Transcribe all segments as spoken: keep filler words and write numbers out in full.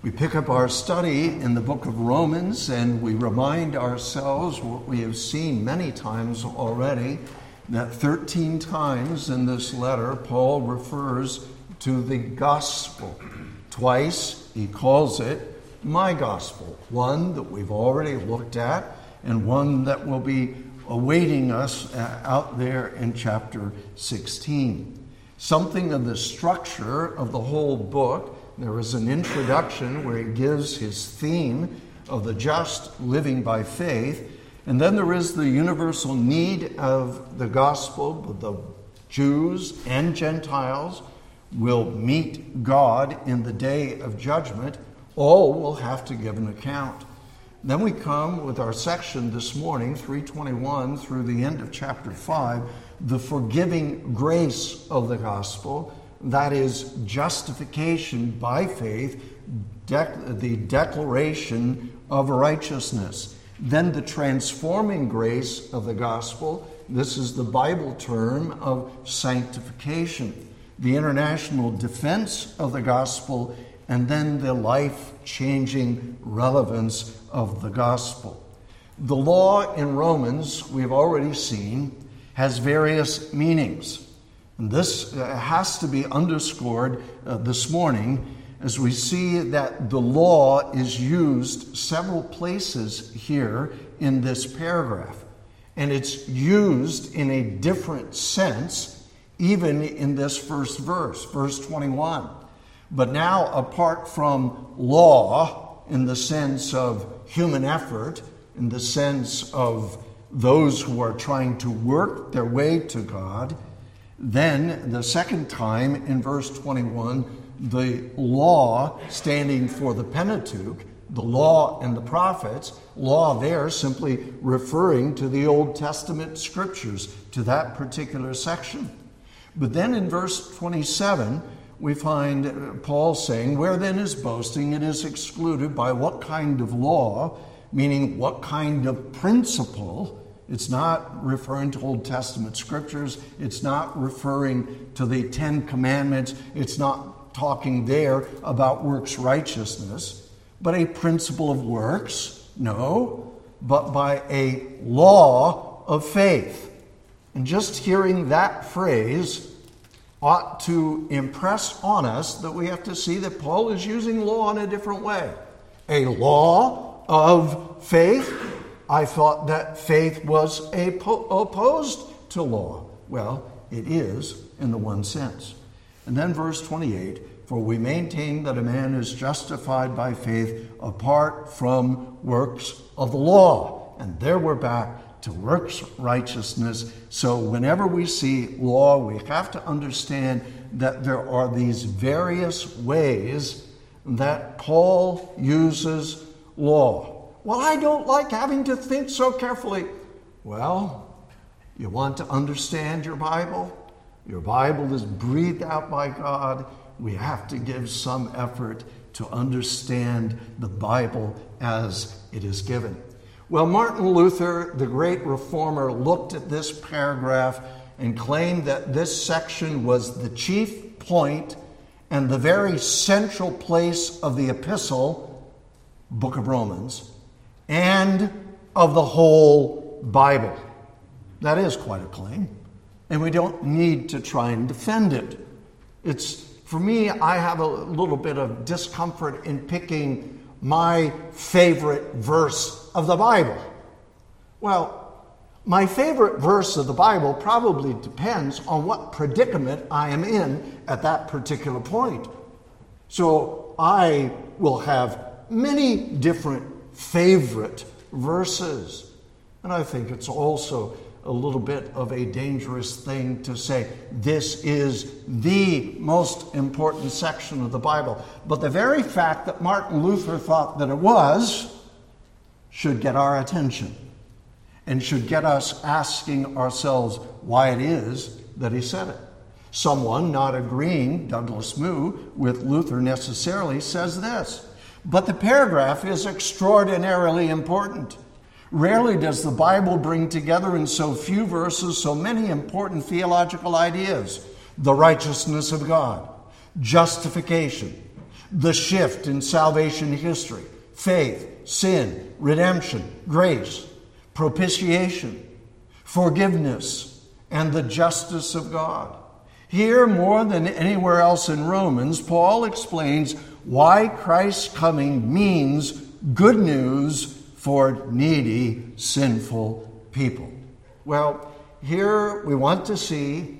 We pick up our study in the book of Romans, and we remind ourselves what we have seen many times already, that thirteen times in this letter, Paul refers to the gospel. Twice he calls it my gospel, one that we've already looked at, and one that will be awaiting us out there in chapter sixteen. Something of the structure of the whole book. There is an introduction where he gives his theme of the just living by faith. And then there is the universal need of the gospel. The Jews and Gentiles will meet God in the day of judgment. All will have to give an account. Then we come with our section this morning, three twenty-one through the end of chapter five, the forgiving grace of the gospel. That is justification by faith, dec- the declaration of righteousness. Then the transforming grace of the gospel. This is the Bible term of sanctification. The international defense of the gospel, and then the life-changing relevance of the gospel. The law in Romans, we've already seen, has various meanings. And this has to be underscored uh, this morning as we see that the law is used several places here in this paragraph. And it's used in a different sense even in this first verse, verse twenty-one. But now, apart from law in the sense of human effort, in the sense of those who are trying to work their way to God, then the second time in verse twenty-one, the law standing for the Pentateuch, the law and the prophets, law there simply referring to the Old Testament scriptures, to that particular section. But then in verse twenty-seven, we find Paul saying, where then is boasting? It is excluded by what kind of law, meaning what kind of principle. It's not referring to Old Testament scriptures. It's not referring to the Ten Commandments. It's not talking there about works righteousness, but a principle of works. No, but by a law of faith. And just hearing that phrase ought to impress on us that we have to see that Paul is using law in a different way. A law of faith. I thought that faith was apo- opposed to law. Well, it is in the one sense. And then verse twenty-eight, for we maintain that a man is justified by faith apart from works of the law. And there we're back to works righteousness. So whenever we see law, we have to understand that there are these various ways that Paul uses law. Well, I don't like having to think so carefully. Well, you want to understand your Bible? Your Bible is breathed out by God. We have to give some effort to understand the Bible as it is given. Well, Martin Luther, the great reformer, looked at this paragraph and claimed that this section was the chief point and the very central place of the epistle, book of Romans, and of the whole Bible. That is quite a claim, and we don't need to try and defend it. It's, for me, I have a little bit of discomfort in picking my favorite verse of the Bible. Well, my favorite verse of the Bible probably depends on what predicament I am in at that particular point. So I will have many different favorite verses. And I think it's also a little bit of a dangerous thing to say this is the most important section of the Bible. But the very fact that Martin Luther thought that it was should get our attention and should get us asking ourselves why it is that he said it. Someone not agreeing, Douglas Moo, with Luther necessarily says this. But the paragraph is extraordinarily important. Rarely does the Bible bring together in so few verses so many important theological ideas. The righteousness of God, justification, the shift in salvation history, faith, sin, redemption, grace, propitiation, forgiveness, and the justice of God. Here, more than anywhere else in Romans, Paul explains why Christ's coming means good news for needy, sinful people. Well, here we want to see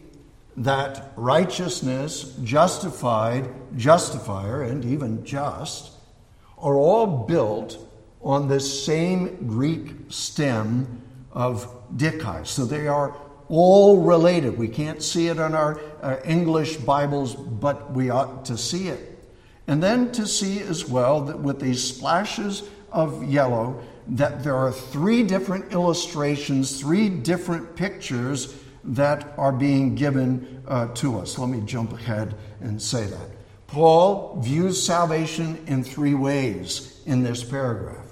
that righteousness, justified, justifier, and even just, are all built on this same Greek stem of dikaios. So they are all related. We can't see it on our, our English Bibles, but we ought to see it. And then to see as well that with these splashes of yellow, that there are three different illustrations, three different pictures that are being given uh, to us. Let me jump ahead and say that. Paul views salvation in three ways in this paragraph.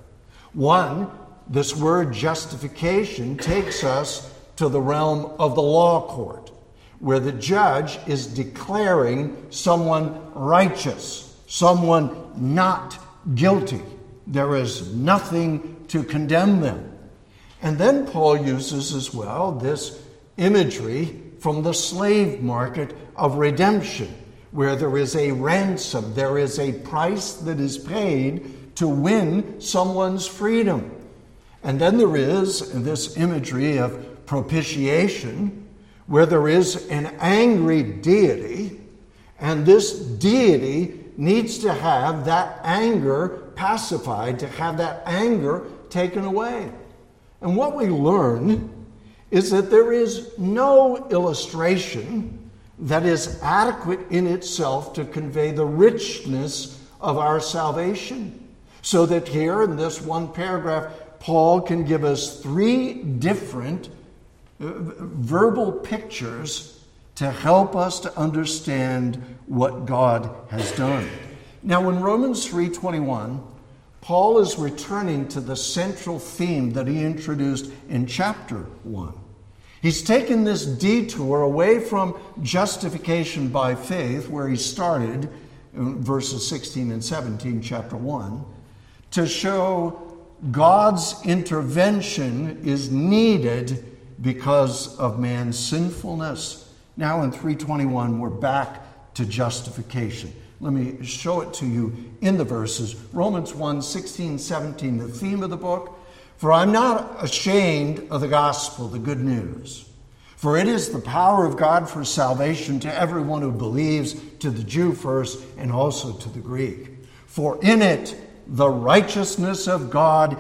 One, this word justification takes us to the realm of the law court, where the judge is declaring someone righteous, someone not guilty. There is nothing to condemn them. And then Paul uses as well this imagery from the slave market of redemption, where there is a ransom, there is a price that is paid to win someone's freedom. And then there is this imagery of propitiation, where there is an angry deity, and this deity needs to have that anger pacified, to have that anger taken away. And what we learn is that there is no illustration that is adequate in itself to convey the richness of our salvation. So that here in this one paragraph, Paul can give us three different uh, verbal pictures to help us to understand what God has done. Now, in Romans three twenty-one, Paul is returning to the central theme that he introduced in chapter one. He's taken this detour away from justification by faith, where he started in verses sixteen and seventeen, chapter one, to show God's intervention is needed because of man's sinfulness. Now in three twenty-one, we're back to justification. Let me show it to you in the verses. Romans one, sixteen, seventeen, the theme of the book. For I'm not ashamed of the gospel, the good news. For it is the power of God for salvation to everyone who believes, to the Jew first, and also to the Greek. For in it the righteousness of God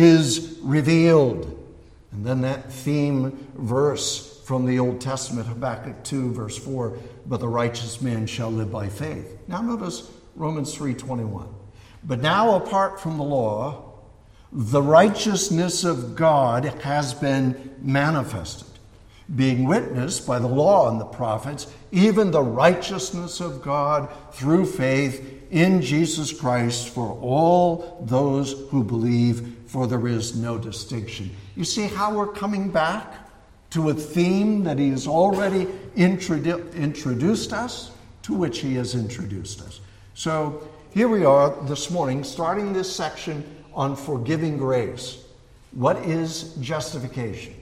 is revealed. And then that theme verse from the Old Testament, Habakkuk two, verse four, but the righteous man shall live by faith. Now notice Romans three twenty-one. But now apart from the law, the righteousness of God has been manifested, being witnessed by the law and the prophets, even the righteousness of God through faith in Jesus Christ for all those who believe, for there is no distinction. You see how we're coming back to a theme that he has already introdu- introduced us, to which he has introduced us. So here we are this morning, starting this section on forgiving grace. What is justification?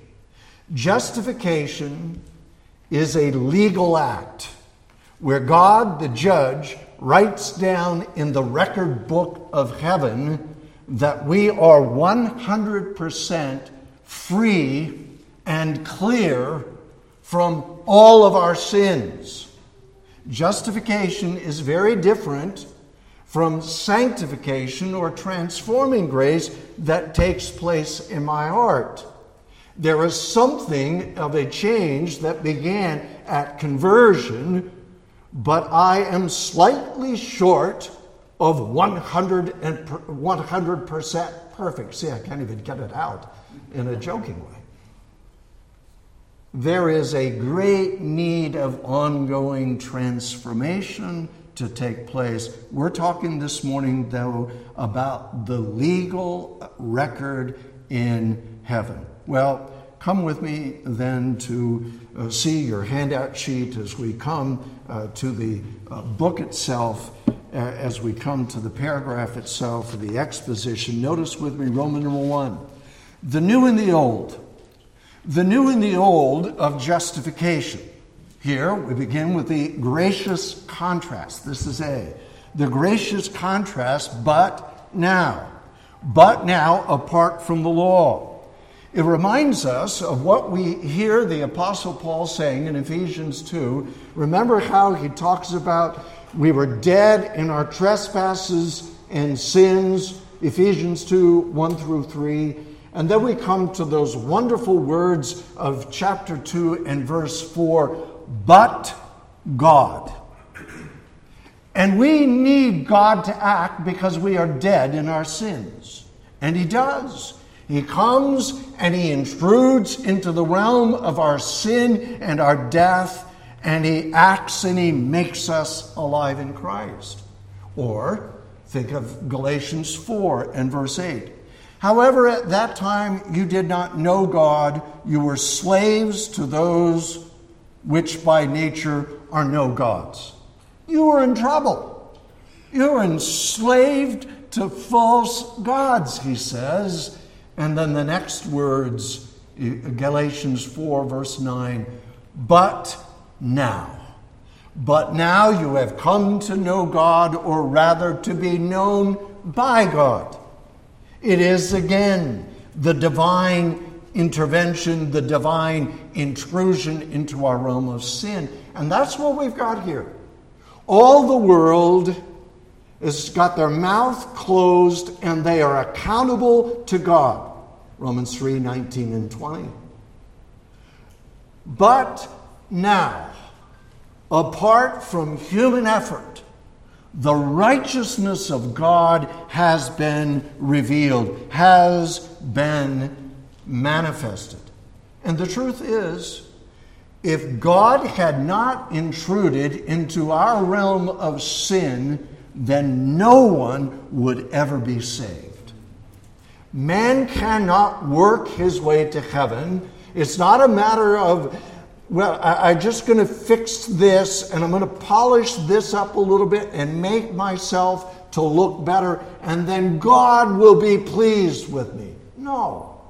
Justification is a legal act where God, the judge, writes down in the record book of heaven that we are one hundred percent free and clear from all of our sins. Justification is very different from sanctification or transforming grace that takes place in my heart. There is something of a change that began at conversion, but I am slightly short of one hundred percent perfect. See, I can't even get it out in a joking way. There is a great need of ongoing transformation to take place. We're talking this morning, though, about the legal record in heaven. Well, come with me then to uh, see your handout sheet as we come uh, to the uh, book itself uh, as we come to the paragraph itself, or the exposition. Notice with me Roman number one. The new and the old. The new and the old of justification. Here we begin with the gracious contrast. This is A. The gracious contrast, but now. But now apart from the law. It reminds us of what we hear the Apostle Paul saying in Ephesians two. Remember how he talks about we were dead in our trespasses and sins, Ephesians two, one through three. And then we come to those wonderful words of chapter two and verse four, but God. And we need God to act because we are dead in our sins. And he does. He comes and he intrudes into the realm of our sin and our death, and he acts and he makes us alive in Christ. Or think of Galatians four and verse eight. However, at that time you did not know God. You were slaves to those which by nature are no gods. You were in trouble. You were enslaved to false gods, he says. And then the next words, Galatians four, verse nine, but now. But now you have come to know God, or rather to be known by God. It is again the divine intervention, the divine intrusion into our realm of sin. And that's what we've got here. All the world has got their mouth closed and they are accountable to God. Romans three, nineteen and twenty. But now, apart from human effort, the righteousness of God has been revealed, has been manifested. And the truth is, if God had not intruded into our realm of sin, then no one would ever be saved. Man cannot work his way to heaven. It's not a matter of, well, I, I'm just going to fix this and I'm going to polish this up a little bit and make myself to look better, and then God will be pleased with me. No.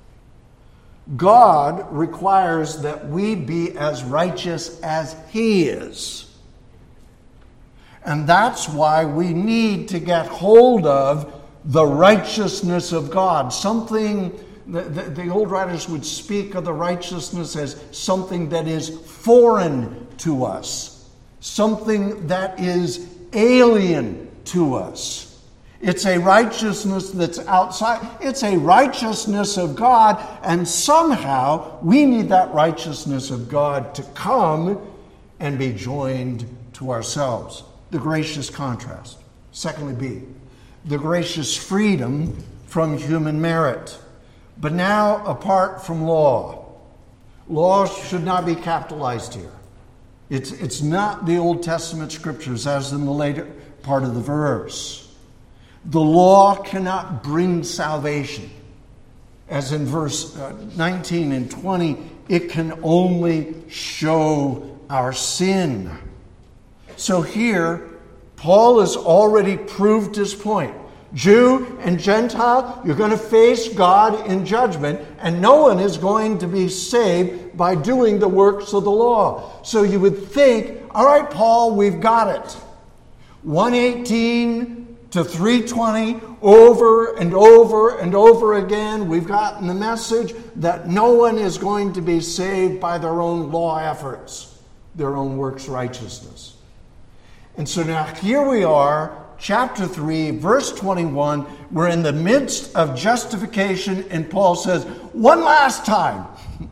God requires that we be as righteous as He is. And that's why we need to get hold of the righteousness of God. Something, the, the, the old writers would speak of the righteousness as something that is foreign to us. Something that is alien to us. It's a righteousness that's outside. It's a righteousness of God, and somehow we need that righteousness of God to come and be joined to ourselves. The gracious contrast. Secondly, B, the gracious freedom from human merit. But now, apart from law. Law should not be capitalized here. It's, it's not the Old Testament scriptures as in the later part of the verse. The law cannot bring salvation. As in verse nineteen and twenty, it can only show our sin. So here, Paul has already proved his point. Jew and Gentile, you're going to face God in judgment, and no one is going to be saved by doing the works of the law. So you would think, all right, Paul, we've got it. one eighteen to three twenty, over and over and over again, we've gotten the message that no one is going to be saved by their own law efforts, their own works righteousness. And so now here we are, chapter three, verse twenty-one. We're in the midst of justification, and Paul says, one last time,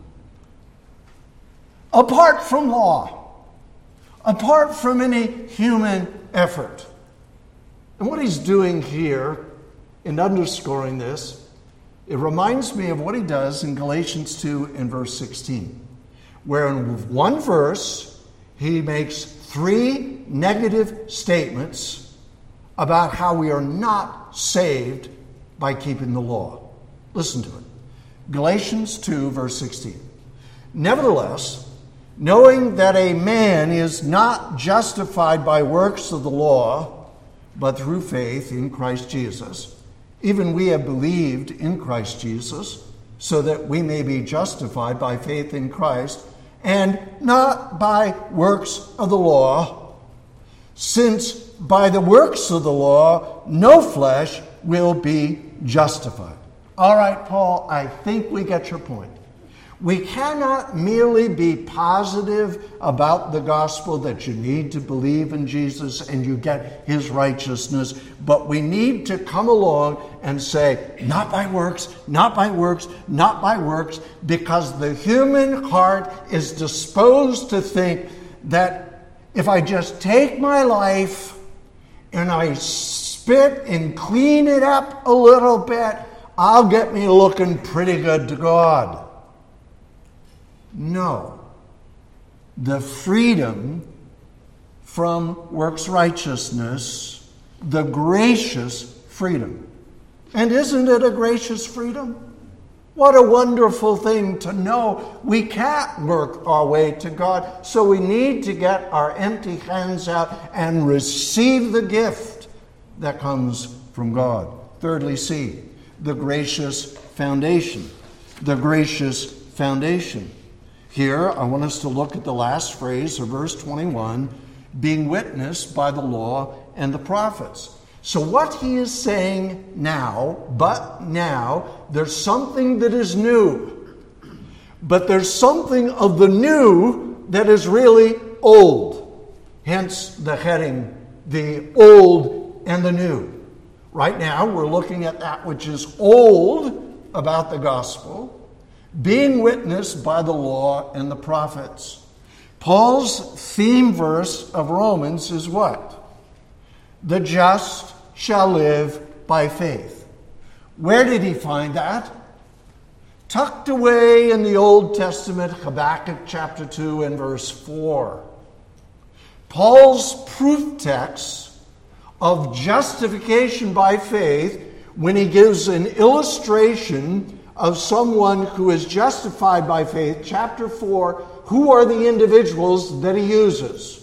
apart from law, apart from any human effort. And what he's doing here, in underscoring this, it reminds me of what he does in Galatians two and verse sixteen, where in one verse he makes three negative statements about how we are not saved by keeping the law. Listen to it. Galatians two, verse sixteen. Nevertheless, knowing that a man is not justified by works of the law, but through faith in Christ Jesus. Even we have believed in Christ Jesus, so that we may be justified by faith in Christ, and not by works of the law, since by the works of the law no flesh will be justified. All right, Paul, I think we get your point. We cannot merely be positive about the gospel that you need to believe in Jesus and you get his righteousness, but we need to come along and say, not by works, not by works, not by works, because the human heart is disposed to think that if I just take my life and I spit and clean it up a little bit, I'll get me looking pretty good to God. No. The freedom from works righteousness, the gracious freedom. And isn't it a gracious freedom? What a wonderful thing to know we can't work our way to God, so we need to get our empty hands out and receive the gift that comes from God. Thirdly, C, the gracious foundation. The gracious foundation. Here, I want us to look at the last phrase of verse twenty-one, being witnessed by the law and the prophets. So what he is saying now, but now, there's something that is new. But there's something of the new that is really old. Hence the heading, the old and the new. Right now, we're looking at that which is old about the gospel, being witnessed by the law and the prophets. Paul's theme verse of Romans is what? The just shall live by faith. Where did he find that? Tucked away in the Old Testament, Habakkuk chapter two and verse four. Paul's proof text of justification by faith, when he gives an illustration of someone who is justified by faith, chapter four, who are the individuals that he uses?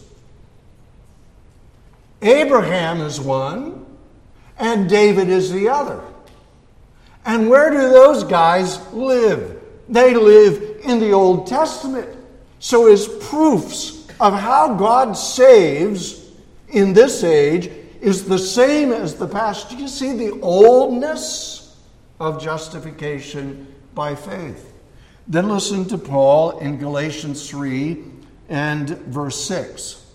Abraham is one, and David is the other. And where do those guys live? They live in the Old Testament. So his proofs of how God saves in this age is the same as the past. Do you see the oldness of justification by faith? Then listen to Paul in Galatians three and verse six.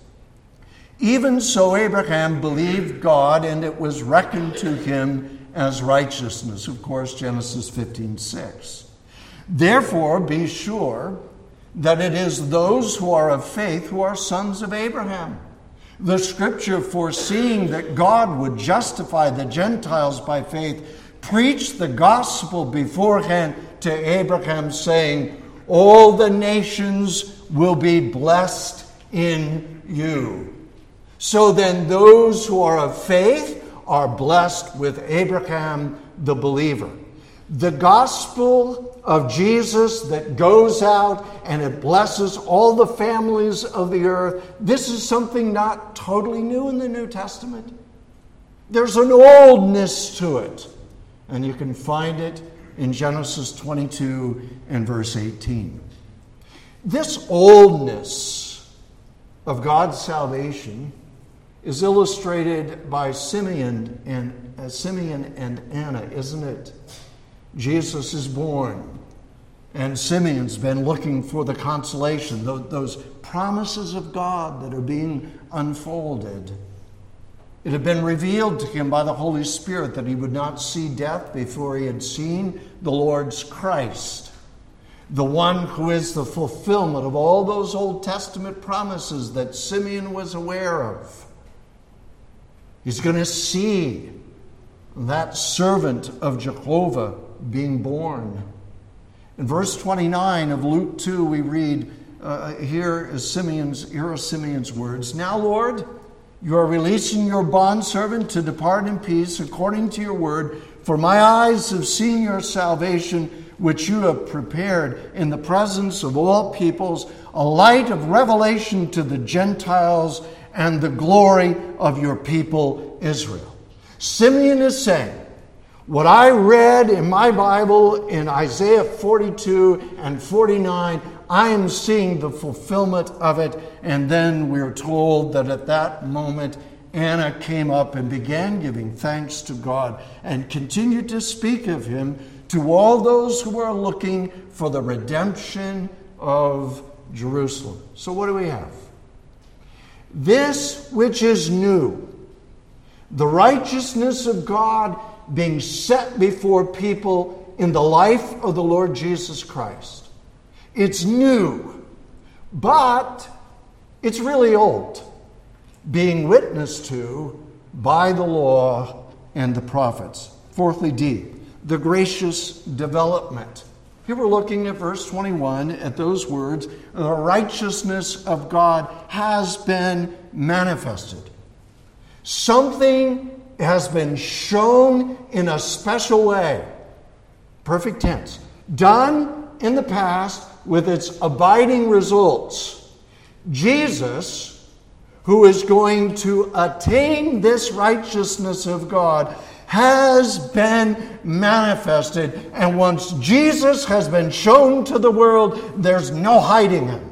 Even so Abraham believed God, and it was reckoned to him as righteousness. Of course, Genesis fifteen six. Therefore, be sure that it is those who are of faith who are sons of Abraham. The scripture, foreseeing that God would justify the Gentiles by faith, preached the gospel beforehand to Abraham, saying, all the nations will be blessed in you. So then those who are of faith are blessed with Abraham the believer. The gospel of Jesus that goes out and it blesses all the families of the earth, this is something not totally new in the New Testament. There's an oldness to it. And you can find it in Genesis twenty-two and verse eighteen. This oldness of God's salvation is illustrated by Simeon and uh, Simeon and Anna, isn't it? Jesus is born, and Simeon's been looking for the consolation, those, those promises of God that are being unfolded. It had been revealed to him by the Holy Spirit that he would not see death before he had seen the Lord's Christ, the one who is the fulfillment of all those Old Testament promises that Simeon was aware of. He's going to see that servant of Jehovah being born. In verse twenty-nine of Luke two, we read, uh, here is Simeon's, here are Simeon's words. Now, Lord, you are releasing your bondservant to depart in peace according to your word. For my eyes have seen your salvation, which you have prepared in the presence of all peoples, a light of revelation to the Gentiles and the glory of your people Israel. Simeon is saying, what I read in my Bible in Isaiah forty-two and forty-nine, I am seeing the fulfillment of it. And then we're told that at that moment, Anna came up and began giving thanks to God and continued to speak of him to all those who are looking for the redemption of Jerusalem. So what do we have? This which is new, the righteousness of God being set before people in the life of the Lord Jesus Christ. It's new, but it's really old, being witnessed to by the law and the prophets. Fourthly, D, the gracious development. Here we're looking at verse twenty-one, at those words, the righteousness of God has been manifested. Something has been shown in a special way. Perfect tense. Done in the past with its abiding results. Jesus, who is going to attain this righteousness of God, has been manifested. And once Jesus has been shown to the world, there's no hiding him.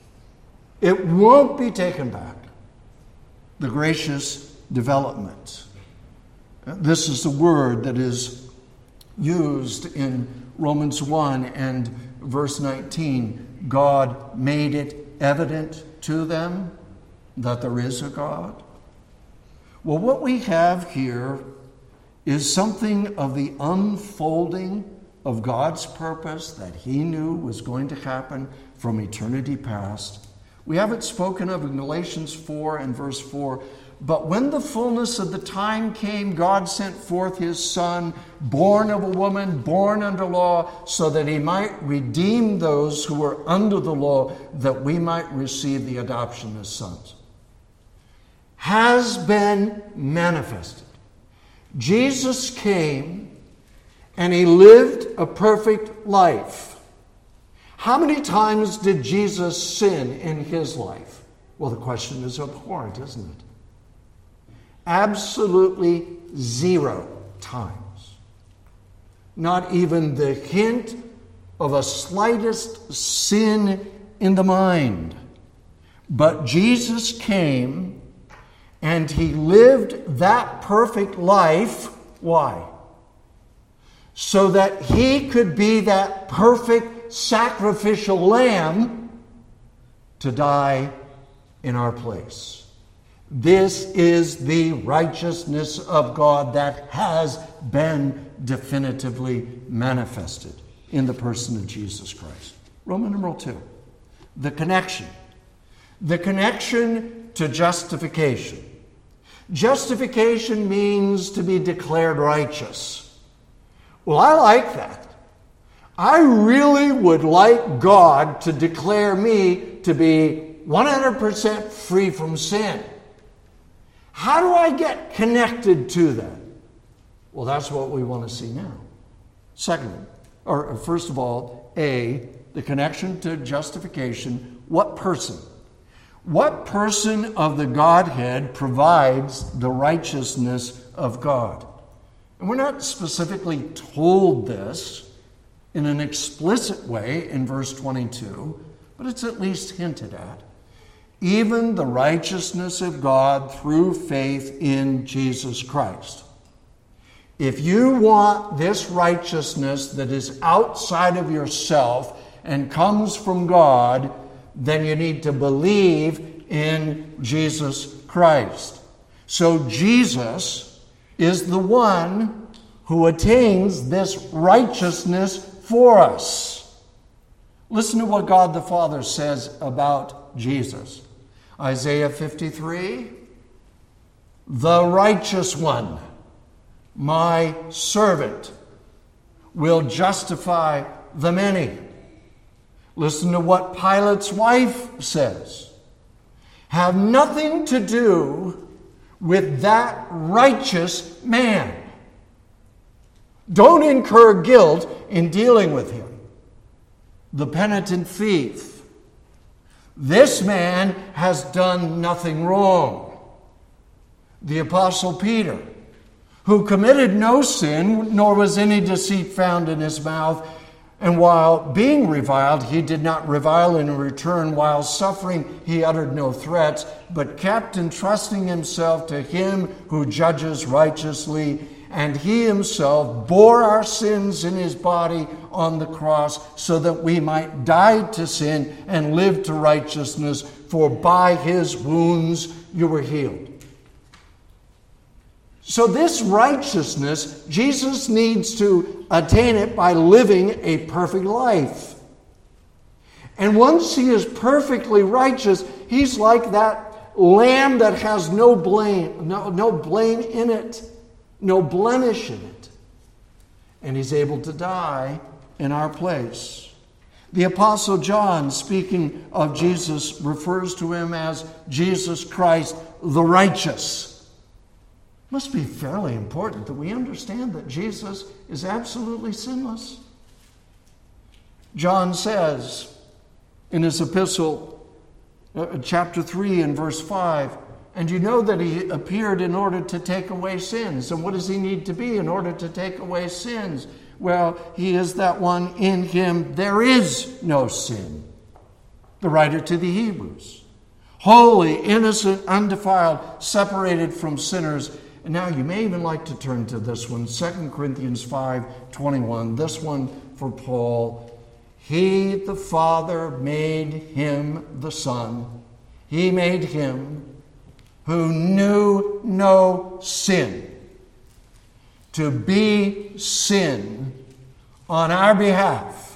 It won't be taken back. The gracious development. This is the word that is used in Romans one and verse nineteen. God made it evident to them that there is a God. Well, what we have here is something of the unfolding of God's purpose that he knew was going to happen from eternity past. We have it spoken of in Galatians four and verse four. But when the fullness of the time came, God sent forth his Son, born of a woman, born under law, so that he might redeem those who were under the law, that we might receive the adoption as sons. Has been manifested. Jesus came and he lived a perfect life. How many times did Jesus sin in his life? Well, the question is abhorrent, isn't it? Absolutely zero times. Not even the hint of a slightest sin in the mind. But Jesus came and he lived that perfect life. Why? So that he could be that perfect sacrificial lamb to die in our place. This is the righteousness of God that has been definitively manifested in the person of Jesus Christ. Roman numeral two, the connection. The connection to justification. Justification means to be declared righteous. Well, I like that. I really would like God to declare me to be one hundred percent free from sin. How do I get connected to that? Well, that's what we want to see now. Secondly, or first of all, A, the connection to justification. What person? What person of the Godhead provides the righteousness of God? And we're not specifically told this in an explicit way in verse twenty-two, but it's at least hinted at. Even the righteousness of God through faith in Jesus Christ. If you want this righteousness that is outside of yourself and comes from God, then you need to believe in Jesus Christ. So Jesus is the one who attains this righteousness for us. Listen to what God the Father says about Jesus. Isaiah fifty-three, the righteous one, my servant, will justify the many. Listen to what Pilate's wife says. Have nothing to do with that righteous man. Don't incur guilt in dealing with him. The penitent thief. This man has done nothing wrong. The Apostle Peter, who committed no sin, nor was any deceit found in his mouth, and while being reviled, he did not revile in return. While suffering, he uttered no threats, but kept entrusting himself to him who judges righteously. And he himself bore our sins in his body on the cross, so that we might die to sin and live to righteousness. For by his wounds you were healed. So this righteousness, Jesus needs to attain it by living a perfect life. And once he is perfectly righteous, he's like that lamb that has no blame, no, no blame in it, no blemish in it. And he's able to die in our place. The Apostle John, speaking of Jesus, refers to him as Jesus Christ the righteous. Must be fairly important that we understand that Jesus is absolutely sinless. John says in his epistle, uh, chapter three and verse five, and you know that he appeared in order to take away sins. And what does he need to be in order to take away sins? Well, he is that one. In him there is no sin. The writer to the Hebrews. Holy, innocent, undefiled, separated from sinners. And now you may even like to turn to this one, Second Corinthians five twenty-one. This one for Paul. He, the Father, made him the Son. He made him who knew no sin to be sin on our behalf,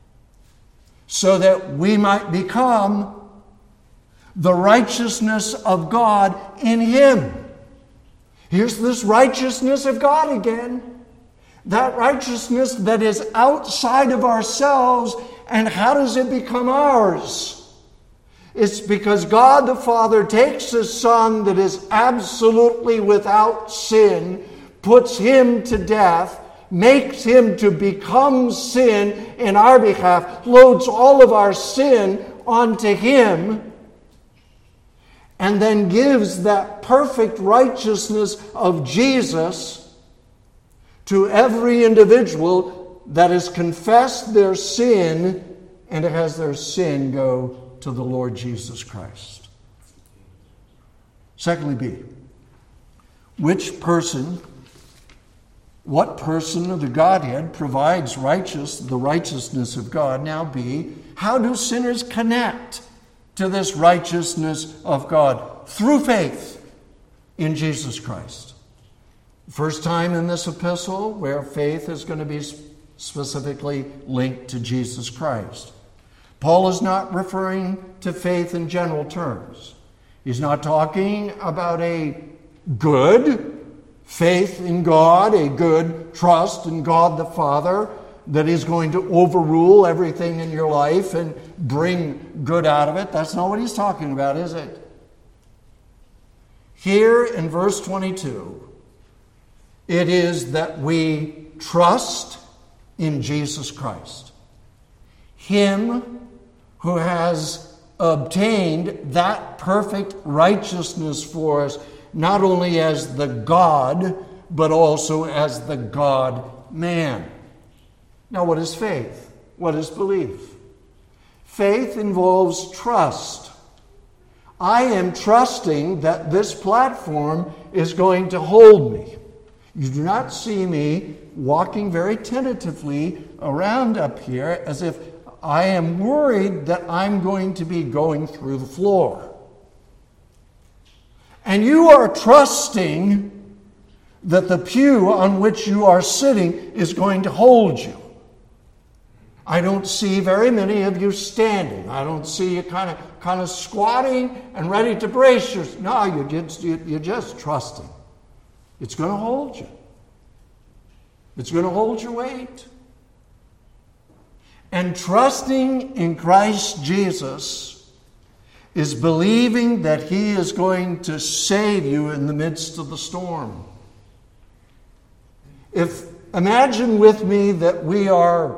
so that we might become the righteousness of God in him. Here's this righteousness of God again. That righteousness that is outside of ourselves. And how does it become ours? It's because God the Father takes His Son that is absolutely without sin, puts Him to death, makes Him to become sin in our behalf, loads all of our sin onto Him, and then gives that perfect righteousness of Jesus to every individual that has confessed their sin and has their sin go to the Lord Jesus Christ. Secondly, B, which person, what person of the Godhead provides righteous, the righteousness of God? Now, B, how do sinners connect to this righteousness of God? Through faith in Jesus Christ. First time in this epistle where faith is going to be specifically linked to Jesus Christ. Paul is not referring to faith in general terms. He's not talking about a good faith in God, a good trust in God the Father, that is going to overrule everything in your life and bring good out of it. That's not what he's talking about, is it? Here in verse twenty-two, it is that we trust in Jesus Christ, Him who has obtained that perfect righteousness for us, not only as the God, but also as the God-man. Now, what is faith? What is belief? Faith involves trust. I am trusting that this platform is going to hold me. You do not see me walking very tentatively around up here as if I am worried that I'm going to be going through the floor. And you are trusting that the pew on which you are sitting is going to hold you. I don't see very many of you standing. I don't see you kind of kind of squatting and ready to brace yourself. No, you're just, you're just trusting. It's going to hold you. It's going to hold your weight. And trusting in Christ Jesus is believing that He is going to save you in the midst of the storm. If imagine with me that we are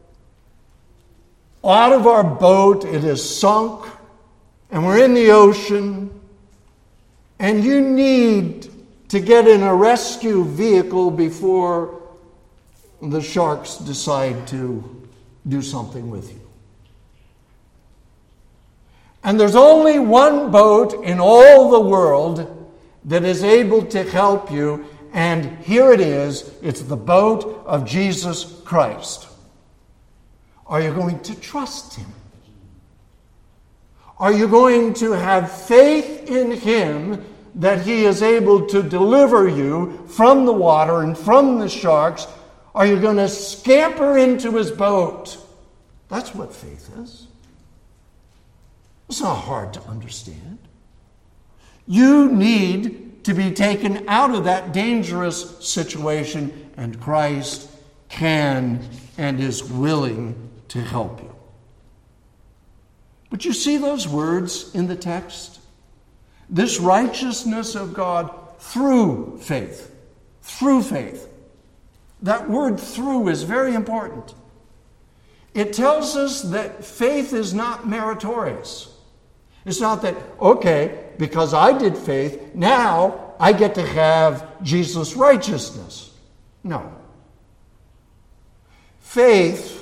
out of our boat, it is sunk, and we're in the ocean, and you need to get in a rescue vehicle before the sharks decide to do something with you. And there's only one boat in all the world that is able to help you, and here it is. It's the boat of Jesus Christ. Are you going to trust him? Are you going to have faith in him that he is able to deliver you from the water and from the sharks? Are you going to scamper into his boat? That's what faith is. It's not hard to understand. You need to be taken out of that dangerous situation, and Christ can and is willing to help you. But you see those words in the text? This righteousness of God through faith. Through faith. That word through is very important. It tells us that faith is not meritorious. It's not that, okay, because I did faith, now I get to have Jesus' righteousness. No. Faith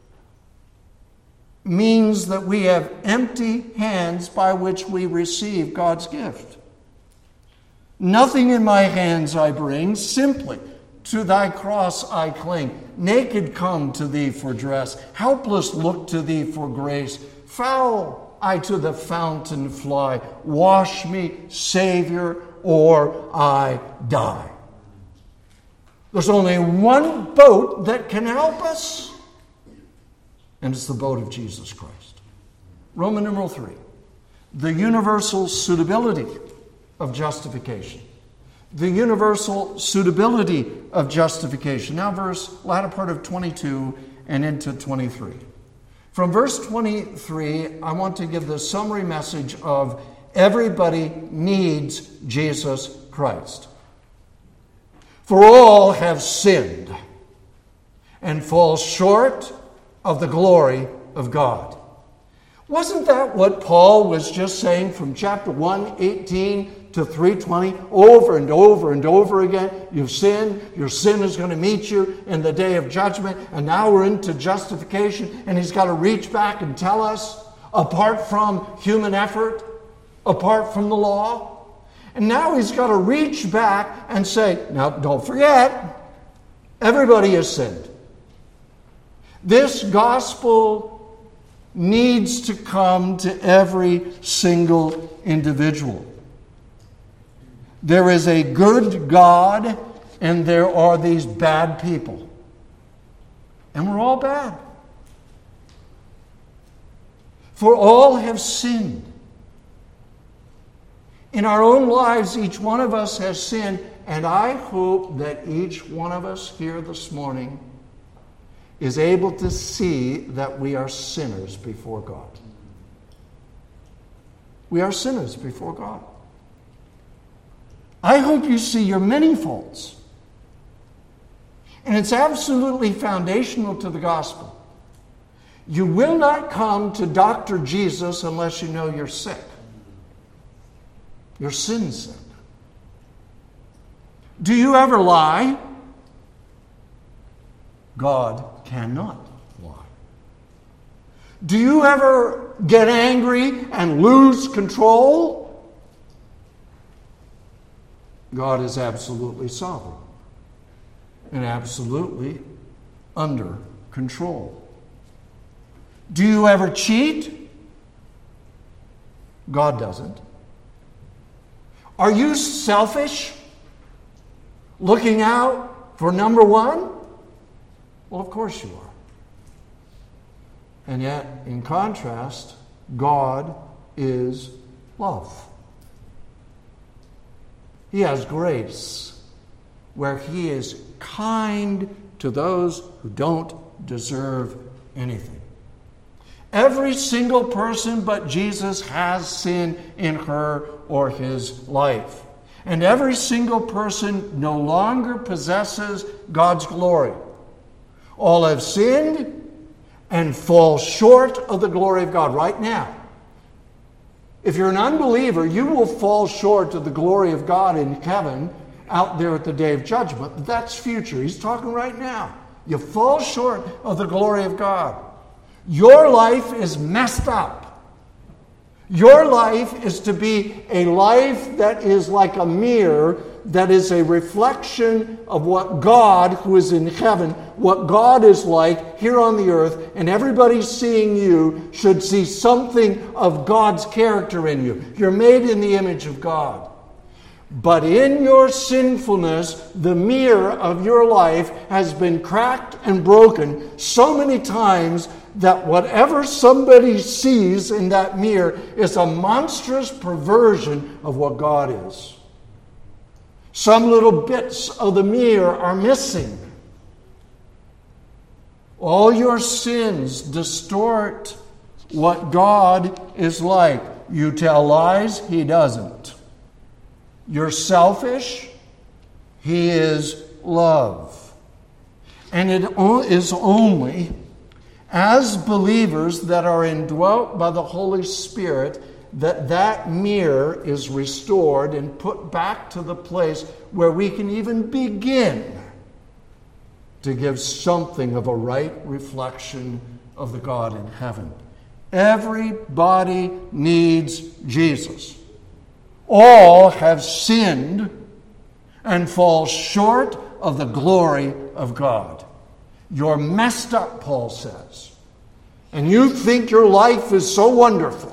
means that we have empty hands by which we receive God's gift. Nothing in my hands I bring, simply to thy cross I cling. Naked come to thee for dress, helpless look to thee for grace. Foul I to the fountain fly, wash me, Savior, or I die. There's only one boat that can help us, and it's the boat of Jesus Christ. Roman numeral three, the universal suitability of justification. The universal suitability of justification. Now verse, latter part of twenty-two and into twenty-three. From verse twenty-three, I want to give the summary message of everybody needs Jesus Christ. For all have sinned and fall short of the glory of God. Wasn't that what Paul was just saying from chapter one eighteen to three twenty, over and over and over again? You've sinned, your sin is going to meet you in the day of judgment, and now we're into justification, and he's got to reach back and tell us, apart from human effort, apart from the law, and now he's got to reach back and say, now don't forget, everybody has sinned. This gospel needs to come to every single individual. There is a good God, and there are these bad people. And we're all bad. For all have sinned. In our own lives, each one of us has sinned, and I hope that each one of us here this morning is able to see that we are sinners before God. We are sinners before God. I hope you see your many faults. And it's absolutely foundational to the gospel. You will not come to Doctor Jesus unless you know you're sick. Your sin's sick. Do you ever lie? God cannot lie. Do you ever get angry and lose control? God is absolutely sovereign and absolutely under control. Do you ever cheat? God doesn't. Are you selfish? Looking out for number one? Well, of course you are. And yet, in contrast, God is love. He has grace where he is kind to those who don't deserve anything. Every single person but Jesus has sin in her or his life. And every single person no longer possesses God's glory. All have sinned and fall short of the glory of God right now. If you're an unbeliever, you will fall short of the glory of God in heaven, out there at the day of judgment. But that's future. He's talking right now. You fall short of the glory of God. Your life is messed up. Your life is to be a life that is like a mirror, that is a reflection of what God, who is in heaven, what God is like here on the earth, and everybody seeing you should see something of God's character in you. You're made in the image of God. But in your sinfulness, the mirror of your life has been cracked and broken so many times that whatever somebody sees in that mirror is a monstrous perversion of what God is. Some little bits of the mirror are missing. All your sins distort what God is like. You tell lies, He doesn't. You're selfish, He is love. And it is only as believers that are indwelt by the Holy Spirit that that mirror is restored and put back to the place where we can even begin to give something of a right reflection of the God in heaven. Everybody needs Jesus. All have sinned and fall short of the glory of God. You're messed up, Paul says. And you think your life is so wonderful.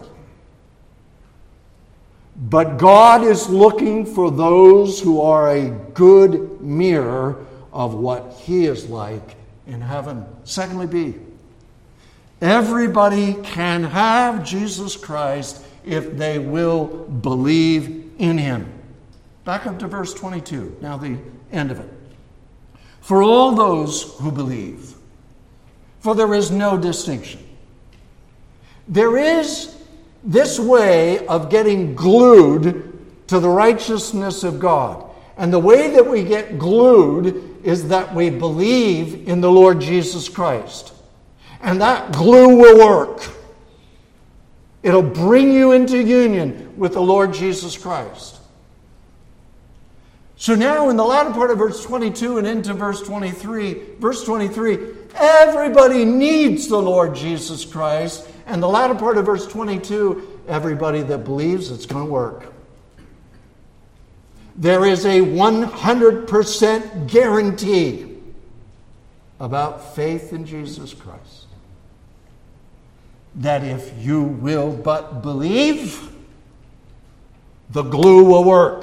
But God is looking for those who are a good mirror of what He is like in heaven. Secondly, B, everybody can have Jesus Christ if they will believe in Him. Back up to verse twenty-two, now the end of it. For all those who believe, for there is no distinction. There is this way of getting glued to the righteousness of God. And the way that we get glued is that we believe in the Lord Jesus Christ. And that glue will work. It'll bring you into union with the Lord Jesus Christ. So now in the latter part of verse twenty-two and into verse twenty-three, verse twenty-three, everybody needs the Lord Jesus Christ. And the latter part of verse twenty-two, everybody that believes it's going to work. There is a one hundred percent guarantee about faith in Jesus Christ. That if you will but believe, the glue will work.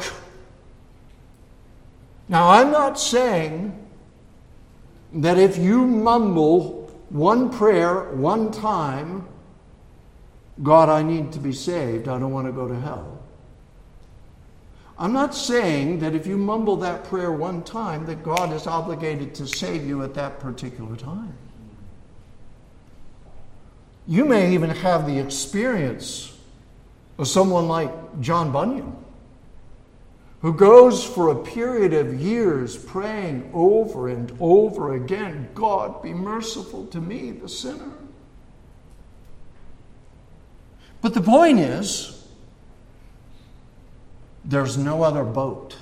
Now, I'm not saying that if you mumble one prayer one time, God, I need to be saved, I don't want to go to hell. I'm not saying that if you mumble that prayer one time, that God is obligated to save you at that particular time. You may even have the experience of someone like John Bunyan, who goes for a period of years praying over and over again, God, be merciful to me, the sinner. But the point is, there's no other boat.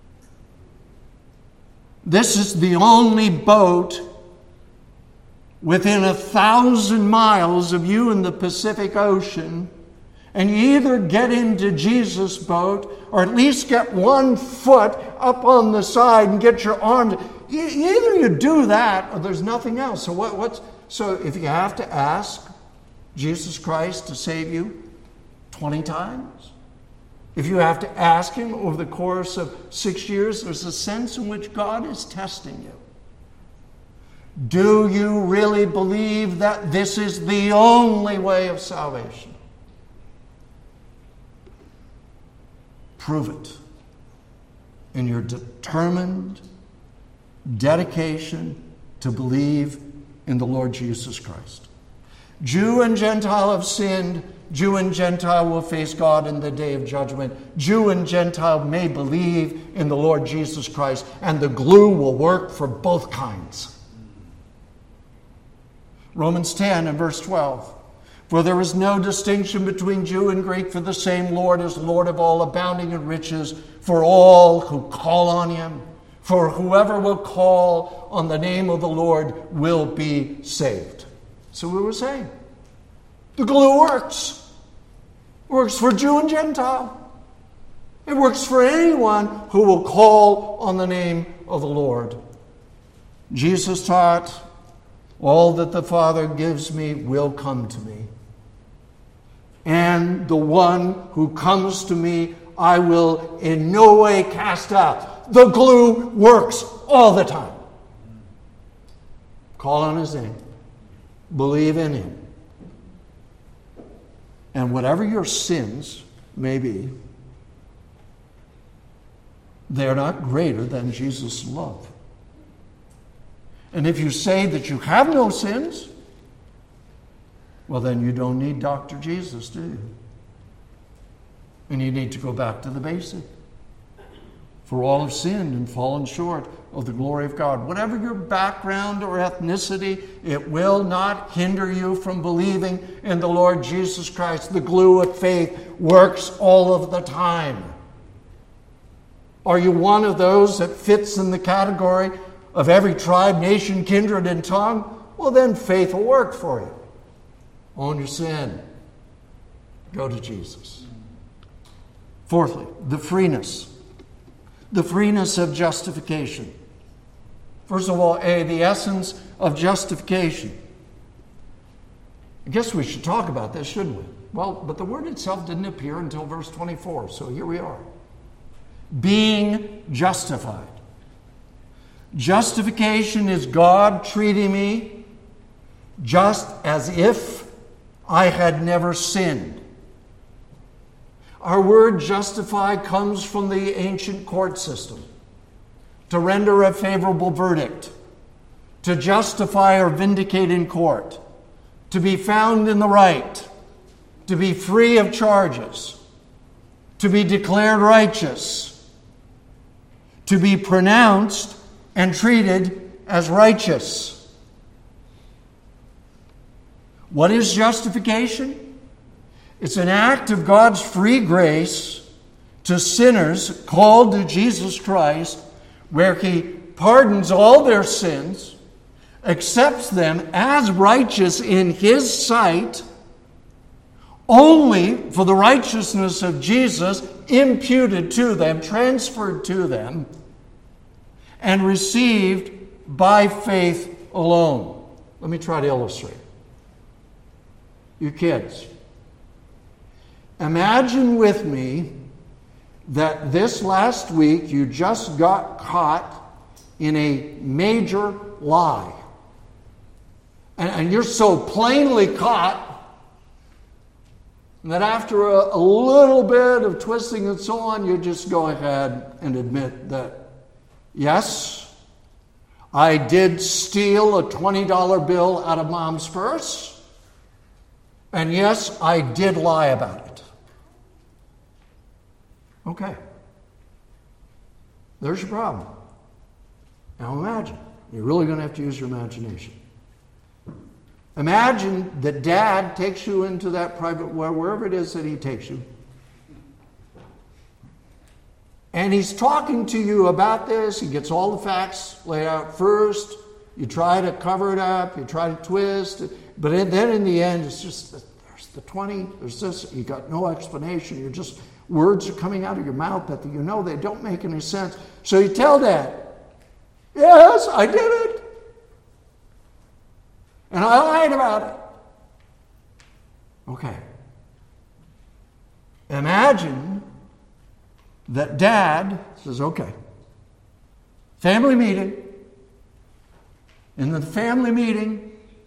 This is the only boat within a thousand miles of you in the Pacific Ocean. And you either get into Jesus' boat or at least get one foot up on the side and get your arms. Either you do that or there's nothing else. So what, what's so if you have to ask Jesus Christ to save you twenty times, if you have to ask Him over the course of six years, there's a sense in which God is testing you. Do you really believe that this is the only way of salvation? Prove it in your determined dedication to believe in the Lord Jesus Christ. Jew and Gentile have sinned. Jew and Gentile will face God in the day of judgment. Jew and Gentile may believe in the Lord Jesus Christ, and the glue will work for both kinds. Romans ten and verse twelve. For there is no distinction between Jew and Greek, for the same Lord is Lord of all, abounding in riches for all who call on him. For whoever will call on the name of the Lord will be saved. So we were saying, the glue works. Works for Jew and Gentile. It works for anyone who will call on the name of the Lord. Jesus taught, all that the Father gives me will come to me. And the one who comes to me, I will in no way cast out. The glue works all the time. Call on his name. Believe in him. And whatever your sins may be, they're not greater than Jesus' love. And if you say that you have no sins, well, then you don't need Doctor Jesus, do you? And you need to go back to the basic. For all have sinned and fallen short of the glory of God. Whatever your background or ethnicity, it will not hinder you from believing in the Lord Jesus Christ. The glue of faith works all of the time. Are you one of those that fits in the category of every tribe, nation, kindred, and tongue? Well, then faith will work for you. Own your sin. Go to Jesus. Fourthly, the freeness. The freeness of justification. First of all, A, the essence of justification. I guess we should talk about this, shouldn't we? Well, but the word itself didn't appear until verse twenty-four, so here we are. Being justified. Justification is God treating me just as if I had never sinned. Our word justify comes from the ancient court system. To render a favorable verdict. To justify or vindicate in court. To be found in the right. To be free of charges. To be declared righteous. To be pronounced and treated as righteous. What is justification? It's an act of God's free grace to sinners called to Jesus Christ, where he pardons all their sins, accepts them as righteous in his sight, only for the righteousness of Jesus imputed to them, transferred to them, and received by faith alone. Let me try to illustrate. You kids, imagine with me that this last week you just got caught in a major lie. And, and you're so plainly caught that after a, a little bit of twisting and so on, you just go ahead and admit that, yes, I did steal a twenty dollar bill out of Mom's purse. And yes, I did lie about it. Okay. There's your problem. Now imagine. You're really going to have to use your imagination. Imagine that Dad takes you into that private, wherever it is that he takes you. And he's talking to you about this. He gets all the facts laid out first. You try to cover it up. You try to twist it. But then in the end, it's just, there's the twenty, there's this. You got no explanation. You're just, words are coming out of your mouth that you know they don't make any sense. So you tell Dad, yes, I did it. And I lied about it. Okay. Imagine that Dad says, okay, family meeting. In the family meeting,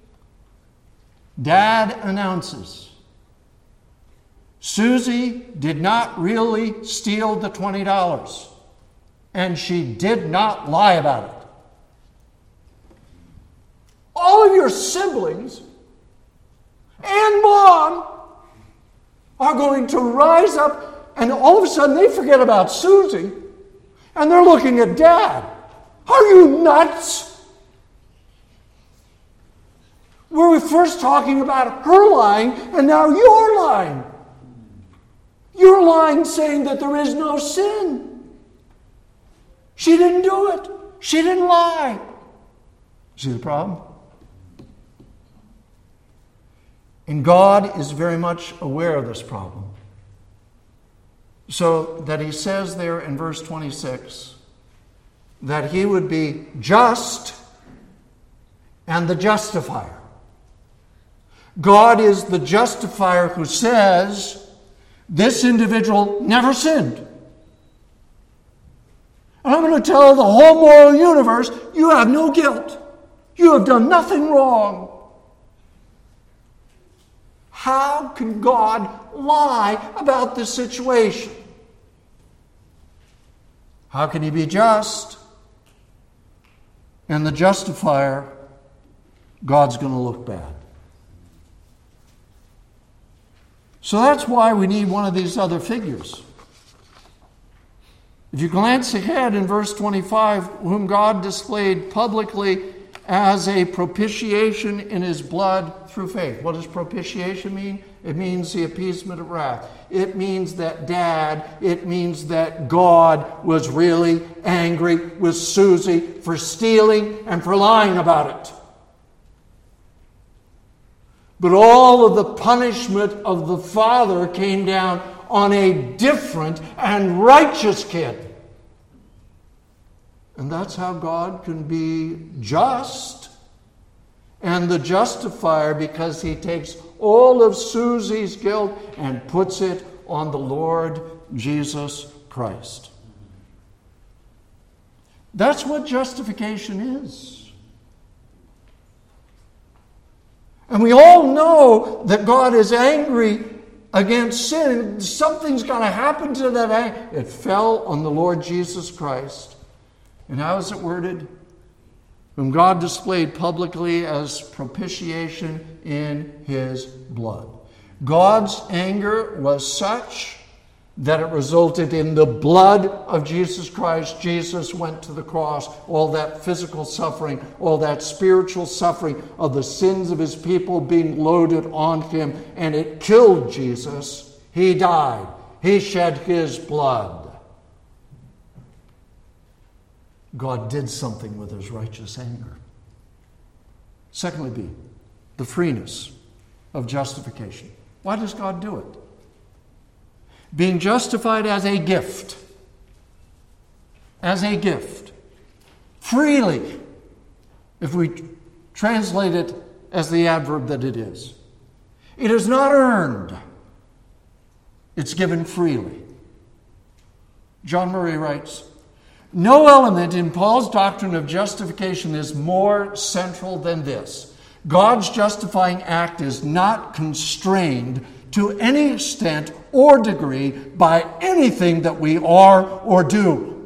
Dad announces, Susie did not really steal the twenty dollars, and she did not lie about it. All of your siblings and Mom are going to rise up, and all of a sudden they forget about Susie, and they're looking at Dad. Are you nuts? We were first talking about her lying, and now you're lying. You're lying saying that there is no sin. She didn't do it. She didn't lie. See the problem? And God is very much aware of this problem. So that he says there in verse twenty-six that he would be just and the justifier. God is the justifier who says, this individual never sinned. And I'm going to tell the whole moral universe, you have no guilt. You have done nothing wrong. How can God lie about this situation? How can he be just? And the justifier, God's going to look bad. So that's why we need one of these other figures. If you glance ahead in verse twenty-five, whom God displayed publicly as a propitiation in his blood through faith. What does propitiation mean? It means the appeasement of wrath. It means that Dad, it means that God was really angry with Susie for stealing and for lying about it. But all of the punishment of the Father came down on a different and righteous kid. And that's how God can be just and the justifier, because he takes all of Susie's guilt and puts it on the Lord Jesus Christ. That's what justification is. And we all know that God is angry against sin. Something's going to happen to that anger. It fell on the Lord Jesus Christ. And how is it worded? Whom God displayed publicly as propitiation in his blood. God's anger was such that it resulted in the blood of Jesus Christ. Jesus went to the cross. All that physical suffering, all that spiritual suffering of the sins of his people being loaded on him, and it killed Jesus. He died. He shed his blood. God did something with his righteous anger. Secondly, B, the freeness of justification. Why does God do it? Being justified as a gift. As a gift. Freely. If we translate it as the adverb that it is. It is not earned. It's given freely. John Murray writes, no element in Paul's doctrine of justification is more central than this. God's justifying act is not constrained to any extent or degree by anything that we are or do.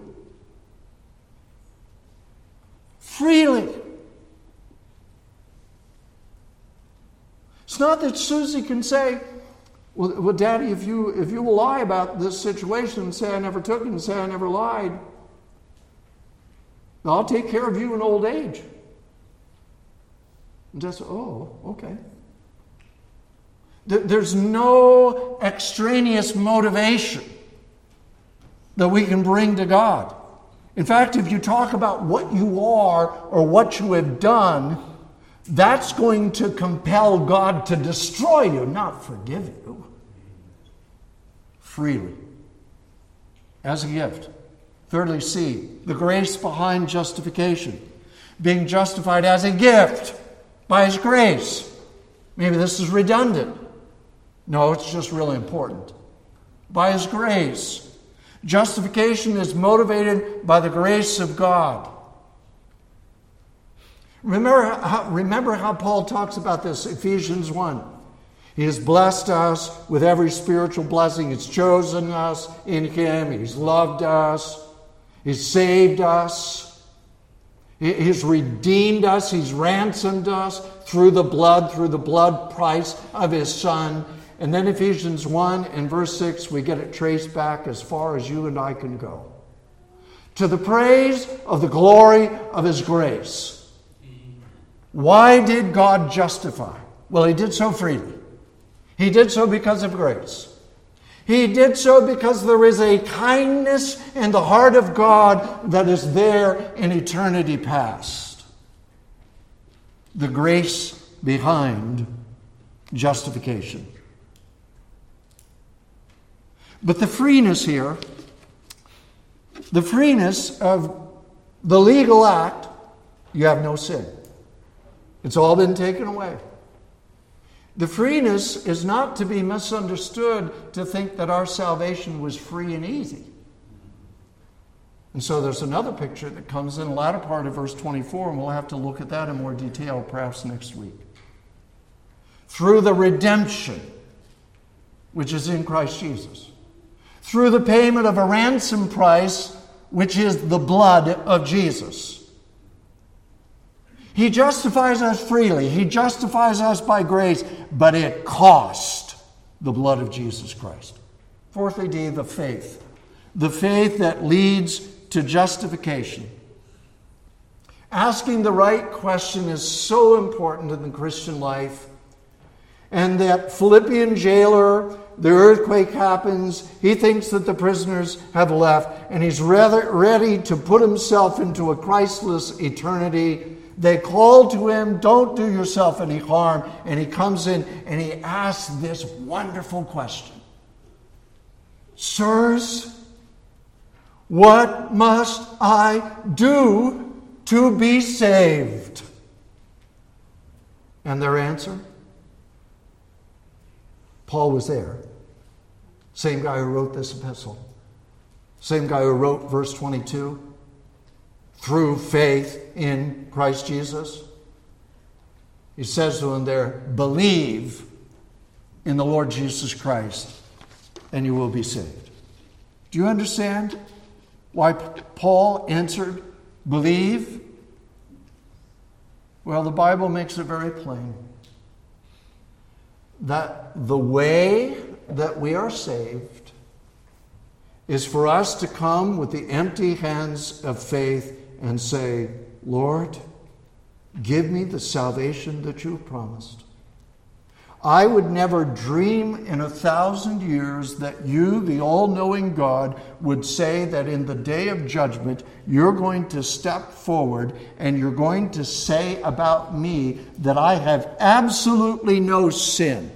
Freely. It's not that Susie can say, well, well, Daddy, if you, if you will lie about this situation and say I never took it and say I never lied, I'll take care of you in old age. And just, oh, okay. There's no extraneous motivation that we can bring to God. In fact, if you talk about what you are or what you have done, that's going to compel God to destroy you, not forgive you. Freely. As a gift. Thirdly, C, the grace behind justification. Being justified as a gift by his grace. Maybe this is redundant. No, it's just really important. By his grace. Justification is motivated by the grace of God. Remember how, remember how Paul talks about this, Ephesians one. He has blessed us with every spiritual blessing. He's chosen us in him. He's loved us. He's saved us. He's redeemed us. He's ransomed us through the blood, through the blood price of his Son. And then Ephesians one and verse six, we get it traced back as far as you and I can go. To the praise of the glory of his grace, Why did God justify? Well, he did so freely. He did so because of grace. He did so because there is a kindness in the heart of God that is there in eternity past. The grace behind justification. But the freeness here, the freeness of the legal act, you have no sin. It's all been taken away. The freeness is not to be misunderstood to think that our salvation was free and easy. And so there's another picture that comes in the latter part of verse twenty-four, and we'll have to look at that in more detail perhaps next week. Through the redemption, which is in Christ Jesus. Through the payment of a ransom price, which is the blood of Jesus. He justifies us freely. He justifies us by grace, but it cost the blood of Jesus Christ. Fourthly, D, the faith. The faith that leads to justification. Asking the right question is so important in the Christian life. And that Philippian jailer, the earthquake happens, he thinks that the prisoners have left, and he's rather ready to put himself into a Christless eternity. They call to him, don't do yourself any harm. And he comes in and he asks this wonderful question. Sirs, what must I do to be saved? And their answer? Paul was there. Same guy who wrote this epistle. Same guy who wrote verse twenty-two. Through faith in Christ Jesus. He says to them there, believe in the Lord Jesus Christ and you will be saved. Do you understand why Paul answered, believe? Well, the Bible makes it very plain that the way that we are saved is for us to come with the empty hands of faith and say, Lord, give me the salvation that you've promised. I would never dream in a thousand years that you, the all-knowing God, would say that in the day of judgment, you're going to step forward and you're going to say about me that I have absolutely no sin.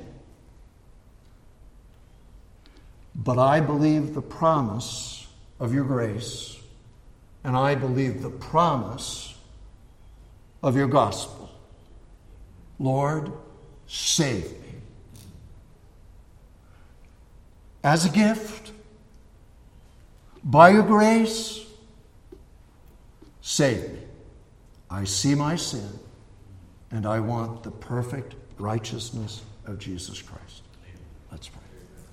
But I believe the promise of your grace. And I believe the promise of your gospel. Lord, save me. As a gift, by your grace, save me. I see my sin, and I want the perfect righteousness of Jesus Christ. Let's pray.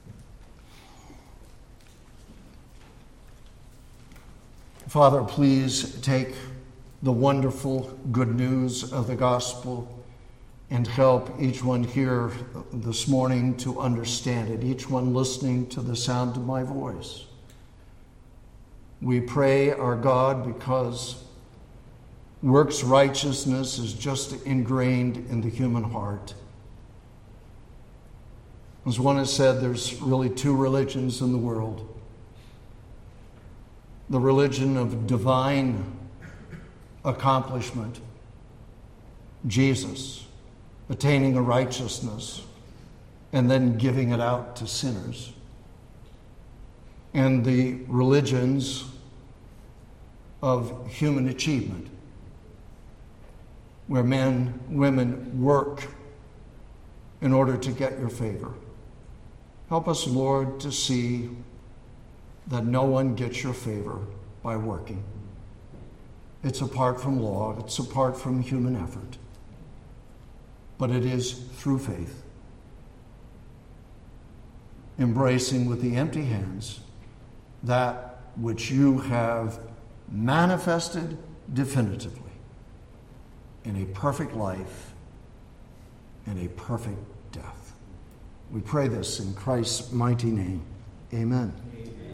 Father, please take the wonderful good news of the gospel and help each one here this morning to understand it, each one listening to the sound of my voice. We pray, our God, because works righteousness is just ingrained in the human heart. As one has said, there's really two religions in the world. The religion of divine accomplishment, Jesus attaining a righteousness and then giving it out to sinners. And the religions of human achievement, where men, women work in order to get your favor. Help us, Lord, to see that no one gets your favor by working. It's apart from law, it's apart from human effort, but it is through faith, embracing with the empty hands that which you have manifested definitively in a perfect life and a perfect death. We pray this in Christ's mighty name. Amen. Amen.